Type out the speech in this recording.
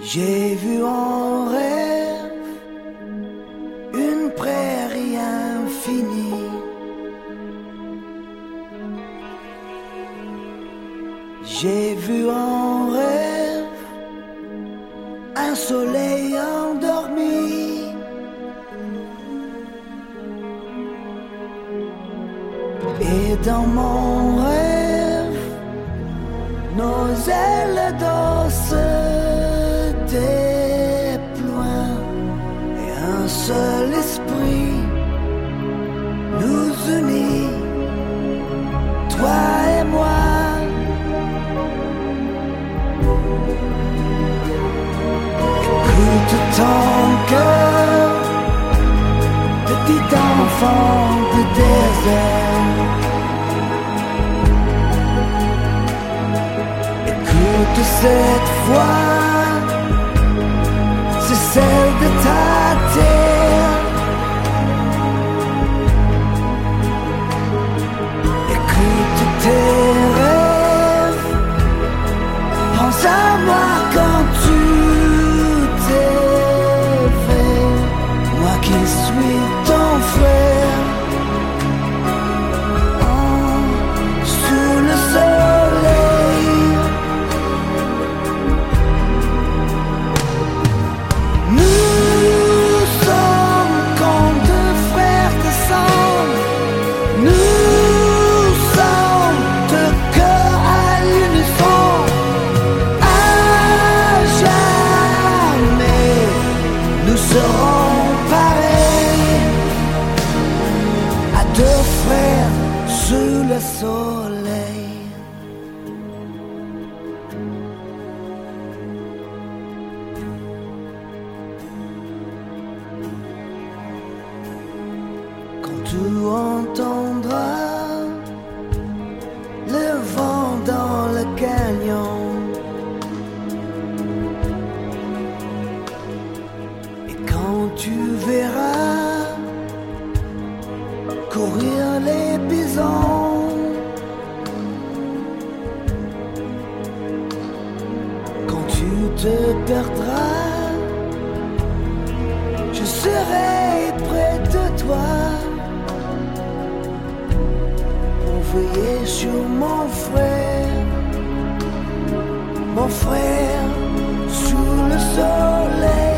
J'ai vu en rêve une prairie infinie. J'ai vu en rêve un soleil endormi. Et dans mon rêve, nos ailes d'os déploient et un seul esprit nous unit, toi et moi. Écoute ton cœur, petit enfant du désert. Écoute cette voix, c'est celle de ta terre. Écoute tes rêves, pense à moi quand tu t'éveilles. Moi qui suis ton frère, sous le soleil. Nous sommes comme deux frères de sang. Nous sommes deux cœurs à l'unisson. À jamais, nous serons pareils, à deux frères sous le soleil. Quand tu entendras le vent dans le canyon et quand tu verras courir les bisons, quand tu te perdras, je serai près de toi pour veiller sur mon frère sous le soleil.